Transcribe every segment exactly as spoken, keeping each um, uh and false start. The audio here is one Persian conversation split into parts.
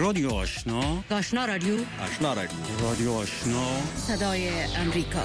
رادیو آشنا، آشنا رادیو، آشنا رادیو، رادیو آشنا، صدای امریکا.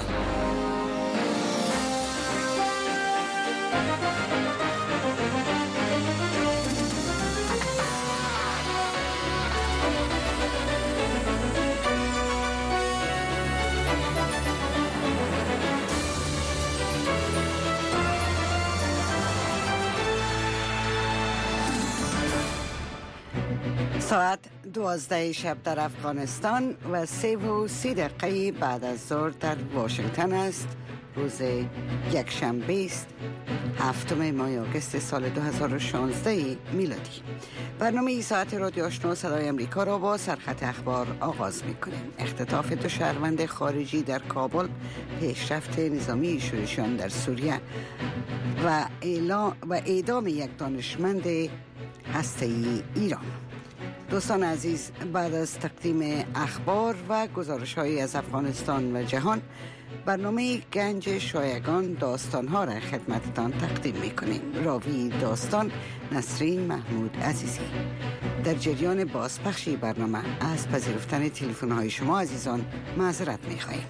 ساعت دوازده شب در افغانستان و سه و سی دقیقه بعد از ظهر در واشنگتن است. روز یکشنبه است، هفتم ماه آگوست سال دو هزار و شانزده میلادی. برنامه ای ساعت رادیو آشنا صدای امریکا را با سرخط اخبار آغاز می‌کنیم. اختطاف دو شهروند خارجی در کابل، پیشرفت نظامی شورشیان در سوریه و اعلام و اعدام یک دانشمند هسته‌ای ایران. دوستان عزیز، بعد از تقدیم اخبار و گزارش‌هایی از افغانستان و جهان، برنامه گنج شایگان داستان‌ها را خدمتتان تقدیم می‌کنیم. راوی داستان نسرین محمود عزیزی. در جریان بازپخشی برنامه از پذیرفتن تلفن‌های شما عزیزان معذرت می‌خواهیم.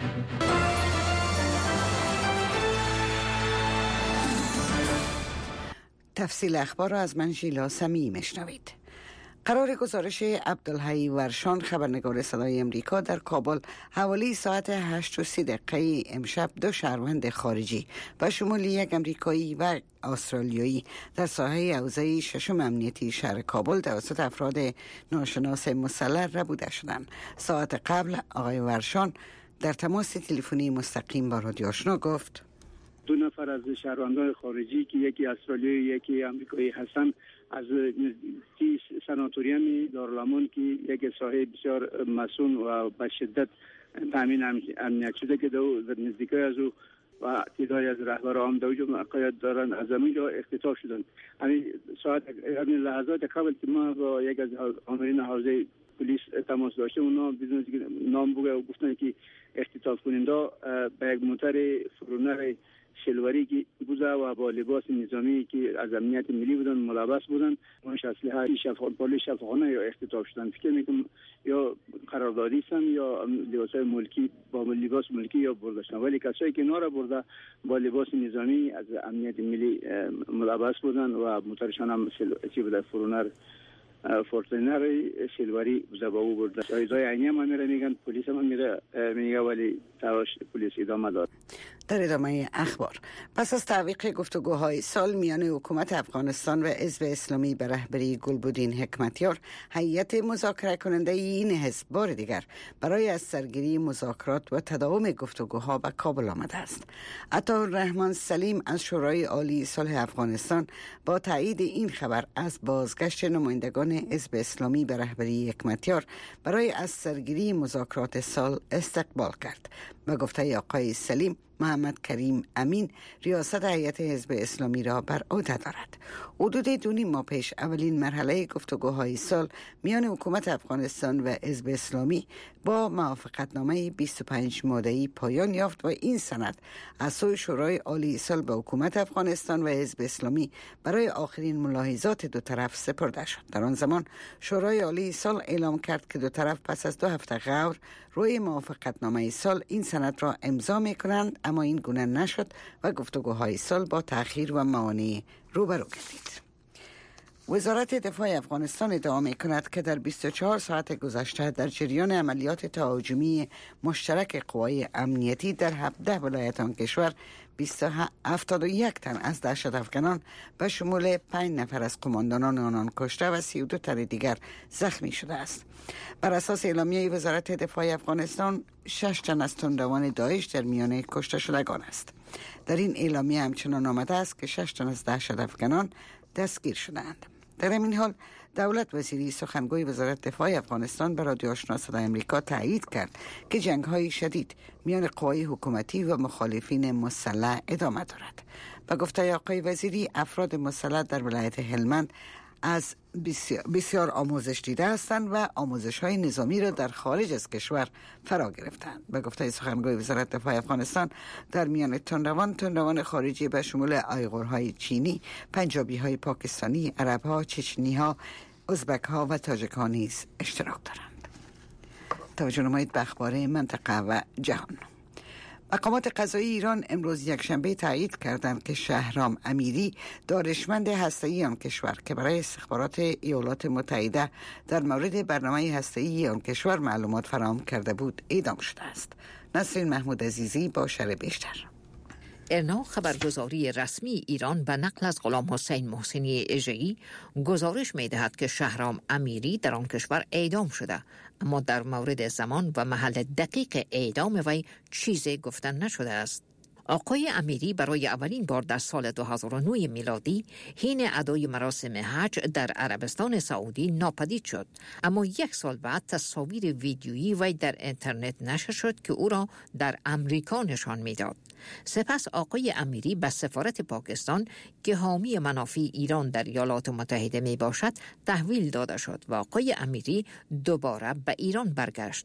تفصیل اخبار را از من ژیلا سمی میشنوید. قرار گزارش عبدالحی ورشان، خبرنگار صدای امریکا در کابل، حوالی ساعت هشت و سی دقیقه امشب دو شهروند خارجی و شمول یک امریکایی و استرالیایی در ساحه حوزه ششم امنیتی شهر کابل توسط افراد ناشناس مسلح ربوده شدند. ساعت قبل آقای ورشان در تماس تلفنی مستقیم با رادیو آشنا گفت: دو نفر از شهروندان خارجی که یکی استرالیایی یکی امریکایی هستند از نزدیکی سناتوریوم دارالامان که یک ساحه بسیار مسون و به شدت تامین امنیت شده که در نزدیکی از او و تعدادی از رهبران در اونجا موقعیت دارند از همینجا اختطاف شدند. همین ساعت همین لحظات قبل که ما با یک از آمرین حوزه پلیس تماس داشتیم، اونا بدون نام بگه و گفتن که اختطاف کننده به یک موتر فرونر شلواری که بوده و با لباس نظامی که از امنیت ملی بودن ملابس بودن، اونش اسلحه شفاخانه پلیس شفاخانه یا اختطاف شدن. فکر میکنم یا قراردادی هستن یا لباسای ملکی با لباس ملکی یا برده شدن، ولی کسایی که نارا برده با لباس نظامی از امنیت ملی ملابس بودن و موترشان هم چی بوده فرونر فورتونر شلواری زباو برده. ایزای عینی هم میره میگن، پلیس هم میره میگه، ولی تلاش پلیس ادامه داد. در ادامه اخبار، پس از تعویق گفتگوهای سال میان حکومت افغانستان و حزب اسلامی به رهبری گلبدین حکمتیار، هیئت مذاکره کننده این حزب بار دیگر برای از سرگیری مذاکرات و تداوم گفتگوها به کابل آمده است. عطاالرحمن سلیم از شورای عالی صلح افغانستان با تایید این خبر از بازگشت نمایندگان حزب اسلامی به رهبری حکمتیار برای از سرگیری مذاکرات سال استقبال کرد. به گفته آقای سلیم، محمد کریم امین ریاست هیئت حزب اسلامی را بر عهده دارد. حدود دو نیم ماه پیش اولین مرحله گفتگوهای سال میان حکومت افغانستان و حزب اسلامی با موافقتنامه بیست و پنج ماده‌ای پایان یافت و این سند از سوی شورای عالی صلح به حکومت افغانستان و حزب اسلامی برای آخرین ملاحظات دو طرف سپرده شد. در آن زمان شورای عالی صلح اعلام کرد که دو طرف پس از دو هفته غور روی موافقتنامه صلح این سند را امضا می‌کنند، اما این گونه نشد و گفتگوهای صلح با تأخیر و موانع روبرو گردید. وزارت دفاع افغانستان ادعا می‌کند که در بیست و چهار ساعت گذشته در جریان عملیات تهاجمی مشترک قوای امنیتی در هفده ولایت آن کشور هفتاد و یک تن از دهشت افغانان به شمول پنج نفر از قماندانان آنان کشته و سی و دو تن دیگر زخمی شده است. بر اساس اعلامیه وزارت دفاع افغانستان، شش تن از تندروان داعش در میان کشته شدگان است. در این اعلامیه همچنان آمده است که شش تن از دهشت افغانان دستگیر شدند. در این حال دولت وزیری سخنگوی وزارت دفاع افغانستان به رادیو آشنا صدای امریکا تایید کرد که جنگ‌های شدید میان قوای حکومتی و مخالفین مسلح ادامه دارد. به گفته آقای وزیری، افراد مسلح در ولایت هلمند از بسیار, بسیار آموزش دیده هستند و آموزش‌های نظامی را در خارج از کشور فرا گرفتند. به گفته سخنگوی وزارت دفاع افغانستان، در میان تندروان تندروان خارجی به شمول آیغورهای چینی، پنجابی‌های پاکستانی، عرب‌ها، چچنی‌ها، ازبک ها و تاجیک ها نیز اشتراک دارند. توجه نمایید به اخبار منطقه و جهان. مقامات قضایی ایران امروز یکشنبه تایید کردند که شهرام امیری دانشمند هسته‌ای آن کشور که برای استخبارات ایالات متحده در مورد برنامه هسته‌ای آن کشور معلومات فراهم کرده بود اعدام شده است. نسرین محمود عزیزی با شرح بیشتر. ارنا خبرگزاری رسمی ایران به نقل از غلام حسین محسنی اژه‌ای گزارش می‌دهد که شهرام امیری در آن کشور اعدام شده، اما در مورد زمان و محل دقیق اعدام وی چیزی گفته نشده است. آقای امیری برای اولین بار در سال دو هزار و نه میلادی حین ادای مراسم حج در عربستان سعودی ناپدید شد، اما یک سال بعد تصاویر ویدیویی وی در اینترنت نشر شد که او را در امریکا نشان میداد. سپس آقای امیری به سفارت پاکستان که حامی منافع ایران در ایالات متحده می باشد تحویل داده شد و آقای امیری دوباره به ایران برگشت.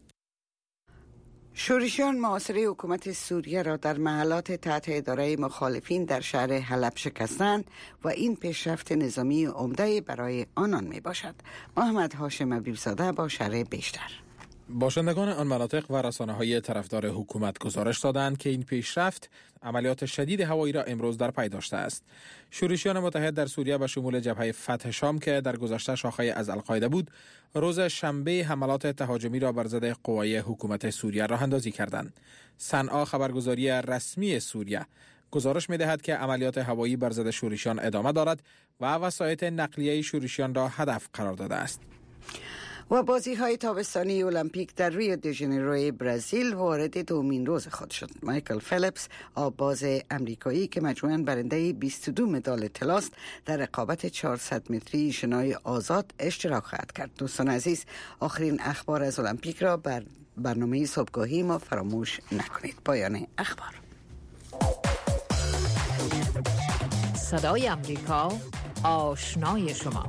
شورشیان محاصره حکومت سوریه را در محلات تحت اداره مخالفین در شهر حلب شکستند و این پیشرفت نظامی عمده برای آنان می باشد. محمد هاشم ابیبزاده با شرح بیشتر. باشندگان آن مناطق و رسانه‌های طرفدار حکومت گزارش دادند که این پیشرفت عملیات شدید هوایی را امروز در پی داشته است. شورشیان متحد در سوریه به شمول جبهه فتح شام که در گذشته شاخه از القاعده بود، روز شنبه حملات تهاجمی را بر ضد قوای حکومت سوریه راه اندازی کردند. صنعا خبرگزاری رسمی سوریه گزارش می‌دهد که عملیات هوایی بر ضد شورشیان ادامه دارد و وسایط نقلیه شورشیان را هدف قرار داده است. و بازی های تابستانی المپیک در ریو دی ژانیرو برزیل وارد دومین روز خود شد. مایکل فیلیپس آبباز امریکایی که مجموعاً برنده بیست و دو مدال طلاست در رقابت چهارصد متری شنای آزاد اشتراک خواهد کرد. دوستان عزیز، آخرین اخبار از المپیک را بر برنامه صبحگاهی ما فراموش نکنید. پایان اخبار. صدای امریکا، آشنای شما.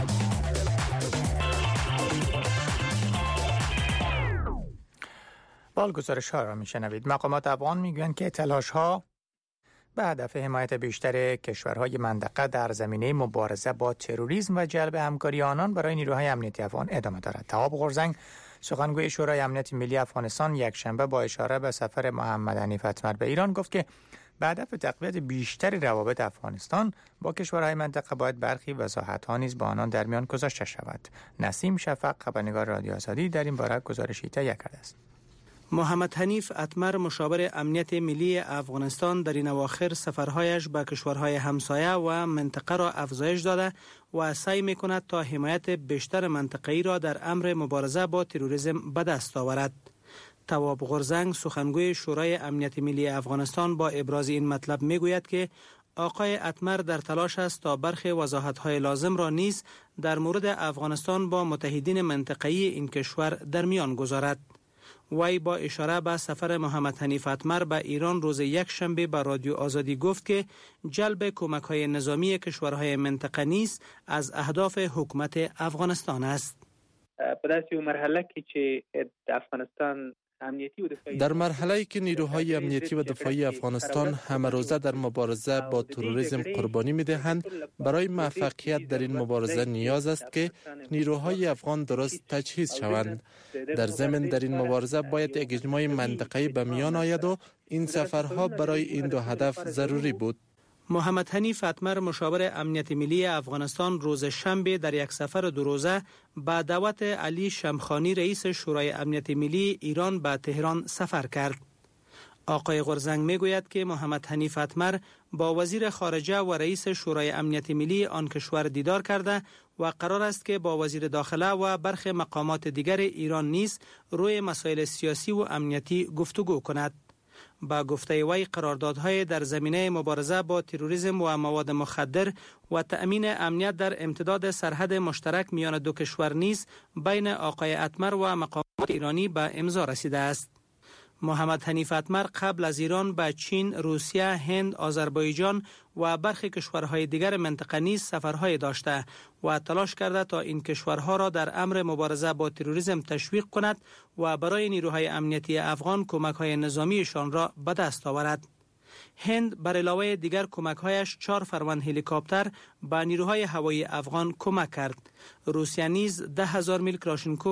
بال گزارش ها را میشنوید. مقامات افغان میگویند که تلاش ها به هدف حمایت بیشتر کشورهای منطقه در زمینه مبارزه با تروریسم و جلب همکاری آنان برای نیروهای امنیتی افغان ادامه دارد. تواب قرزنگ، سخنگوی شورای امنیت ملی افغانستان، یک شنبه با اشاره به سفر محمد حنیف اتمر به ایران گفت که به هدف تقویت بیشتر روابط افغانستان با کشورهای منطقه باید برخی وضاحت‌ها نیز با آنان در میان گذاشته شود. نسیم شفق، خبرنگار رادیو آزادی، در این باره گزارشی تهیه کرده است. محمد حنیف اتمر، مشاور امنیت ملی افغانستان، در این اواخر سفرهایش به کشورهای همسایه و منطقه را افزایش داده و سعی می‌کند تا حمایت بیشتر منطقه‌ای را در امر مبارزه با تروریسم به دست آورد. تواب قرزنگ، سخنگوی شورای امنیت ملی افغانستان، با ابراز این مطلب میگوید که آقای اتمر در تلاش است تا برخی وضاحت‌های لازم را نیز در مورد افغانستان با متحدین منطقه‌ای این کشور در میان گذارد. وی با اشاره به سفر محمد حنیف اتمر به ایران روز یک شنبه به رادیو آزادی گفت که جلب کمک‌های نظامی کشورهای منطقه نیز از اهداف حکومت افغانستان است. په مرحله کې چې افغانستان در مرحله‌ای که نیروهای امنیتی و دفاعی افغانستان همه روزه در مبارزه با تروریسم قربانی می‌دهند، برای موفقیت در این مبارزه نیاز است که نیروهای افغان درست تجهیز شوند. در ضمن در این مبارزه باید یک اجماع منطقه‌ای به میان آید و این سفرها برای این دو هدف ضروری بود. محمد حنیف اتمر، مشاور امنیت ملی افغانستان، روز شنبه در یک سفر دو روزه با دعوت علی شمخانی، رئیس شورای امنیت ملی ایران، به تهران سفر کرد. آقای قرزنگ میگوید که محمد حنیف اتمر با وزیر خارجه و رئیس شورای امنیت ملی آن کشور دیدار کرده و قرار است که با وزیر داخله و برخی مقامات دیگر ایران نیز روی مسائل سیاسی و امنیتی گفتگو کند. با گفته وی، قراردادهای در زمینه مبارزه با تروریسم و مواد مخدر و تأمین امنیت در امتداد سرحد مشترک میان دو کشور نیز بین آقای اتمر و مقامات ایرانی به امضا رسیده است. محمد حنیف اتمر قبل از ایران به چین، روسیه، هند، آذربایجان و برخی کشورهای دیگر منطقه نیز سفرهای داشته و تلاش کرده تا این کشورها را در امر مبارزه با تروریسم تشویق کند و برای نیروهای امنیتی افغان کمک‌های نظامیشان را به دست آورد. هند بر علاوه دیگر کمک‌هایش چهار فرمان هلیکوپتر به نیروهای هوایی افغان کمک کرد. روسیه نیز ده هزار میل کلاشینکوف